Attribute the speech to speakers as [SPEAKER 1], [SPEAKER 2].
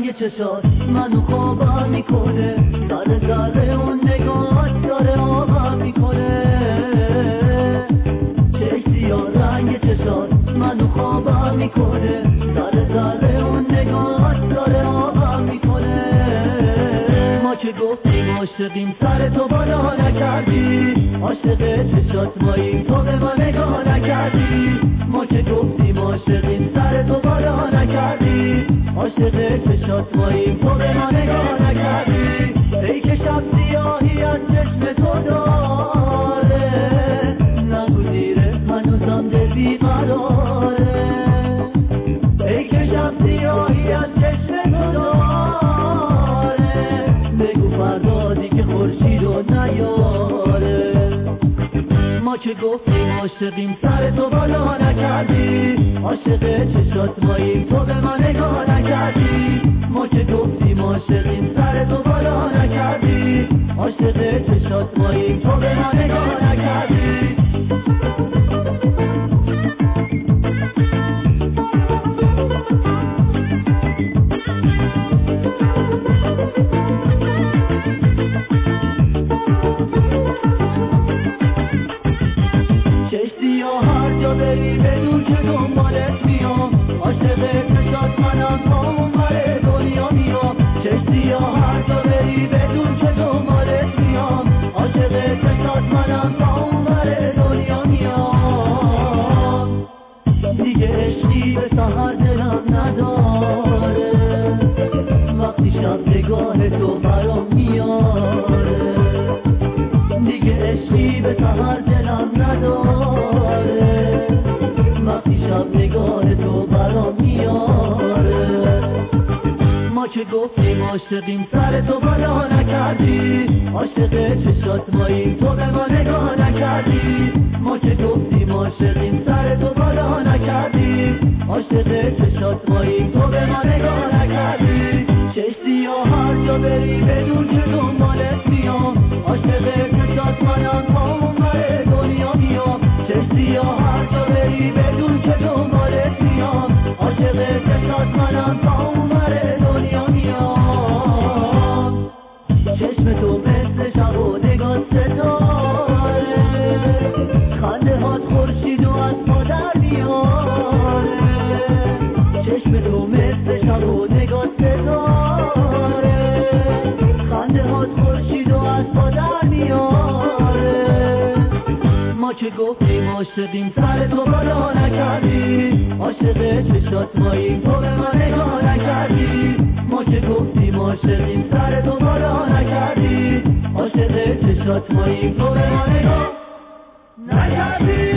[SPEAKER 1] رنگ چشات منو خوابم میکنه، ذره ذره اون نگاهات داره آبم میکنه. چه سیاه رنگ چشات منو خوابم میکنه، ذره ذره اون نگاهات داره آبم میکنه. ما که گفتیم عاشقیم سر تو بالا نکردی، عاشق چشات ماییم تو به ما نگاه نکردی. ما که گفتیم عاشقیم سر تو بالا نکردی، عاشق چشات ماییم تو به ما نگاه نکردی. ای که شب سیاهی از چشم تو داره، نگو دیره هنوزم دل بیقراره. ای که شب سیاهی از چشم تو داره، بگو فردادی که خورشید رو نیاره. ما که گفتیم عاشقیم سر تو بالا نکردی، عاشق چشات ماییم تو به ما نگاه نکردی. ما که گفتیم عاشقیم سر تو بالا نکردی، عاشق چشات ماییم تو به ما نگاه نکردی. بری بدون که دنبالت میام، عاشق چشات منم تا اون ور دنیا میام. چشتی ها هر جا بری بدون که دنبالت میام، عاشق چشات منم تا اون ور دنیا میام. دیگه عشقی به سحر دلم نداره، وقتی شب نگاه تو برام میاره. دیگه عشقی به سحر دلم نداره، وقتی شب نگاه تو برام میاره. ما که گفتیم عاشقیم سر تو بالا نکردی، عاشق چشات ماییم تو به ما نگاه نکردی. ما که گفتیم عاشقیم سر تو بالا نکردی، عاشق چشات ماییم تو به ما نگاه نکردی. چشتی ها هر جا بری بدون که دنبالت میام، عاشق چشات منم تا اون ور دنیا میام. چشتی ها هر جا بری بدون که دنبالت میام، عاشق چشات منم تا اون ور دنیا میام. چشم تو مثل شب و نگاه ستاره، خنده هات خورشید و از ما در میاره. چشم تو مثل شب و نگاه ستاره، خنده هات خورشید و از ما در میاره. ما که گفتیم عاشقیم سر تو بالا نکردی، عاشق چشات ماییم تو به ما نگاه نکردی. ما که گفتیم عاشقیم سر تو بالا نکردی، عاشق چشات ماییم تو به ما نگاه نکردی.